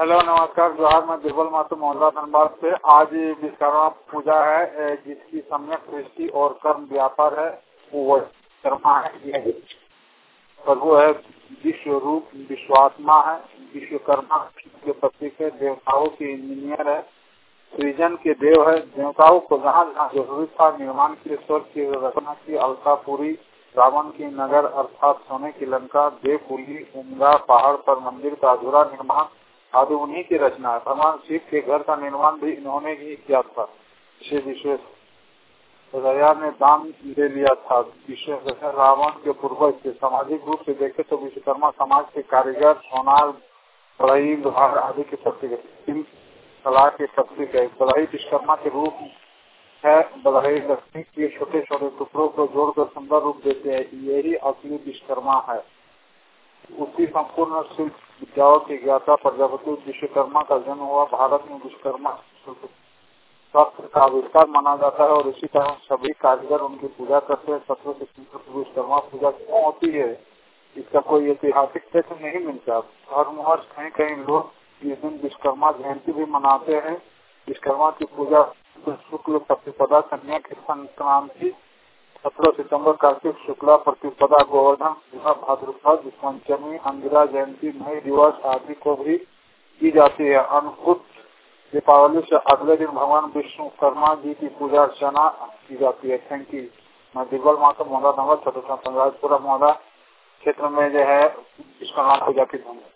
Hello नमस्कार जोहार। मैं बिरबल मातो मोहल्ला धनबाद से। आज विश्वकर्मा पूजा है जिसकी सम्यक दृष्टि और कर्म व्यापार है वो विश्वकर्मा है। यह प्रभु है, विश्व रूप विश्वात्मा है। विश्वकर्मा के प्रतीक है, देवताओं के इंजीनियर है, सृजन के देव है। देवताओं को जहाँ जहाँ जरूरी था निर्माण के लिए स्वर्ग की रचना की, अलकापुरी रावण की नगर अर्थात सोने की लंका, देवपुरी उमगा पहाड़ पर मंदिर का अधूरा निर्माण आदि उन्हीं की रचना है। भगवान शिव के घर का निर्माण भी इन्होंने ही किया था। श्री विश्वेश्वरैया ने दान ले लिया था। विश्वेश्वर रावण के पूर्वज थे। सामाजिक रूप से देखे तो विश्वकर्मा समाज के कारीगर, सोनार, बढ़ई, लोहार आदि के प्रतीक है। कला के प्रतीक है। बढ़ई विश्वकर्मा के रूप है। बढ़ई लकड़ी के छोटे छोटे टुकड़ों को जोड़कर सुंदर रूप देते हैं। यही असली विश्वकर्मा है। उसी संपूर्ण शिल्प विद्याओं की ज्ञाता प्रजापति विश्वकर्मा का जन्म हुआ। भारत में विश्वकर्मा शास्त्र का आविष्कार माना जाता है और इसी तरह सभी कारीगर उनकी पूजा करते हैं। 17 सितंबर को विश्वकर्मा पूजा क्यों होती है, इसका कोई ऐतिहासिक तथ्य नहीं मिलता। हर वर्ष कहीं कहीं लोग इस दिन विश्वकर्मा जयंती भी मनाते हैं। विश्वकर्मा की पूजा शुक्ल प्रतिपदा कन्या की संक्रांति 17 सितंबर, कार्तिक शुक्ला प्रतिपदा, गोवर्धन भाद्रपद पंचमी, अंगिरा जयंती, मई दिवस आदि को भी की जाती है। अन्नकूट दीपावली से अगले दिन भगवान विश्वकर्मा जी की पूजा अर्चना की जाती है। Thank you. मैं बिरबल मातो मोहल्ला नंबर 17 मोहल्ला क्षेत्र में जो है विश्वकर्मा पूजा की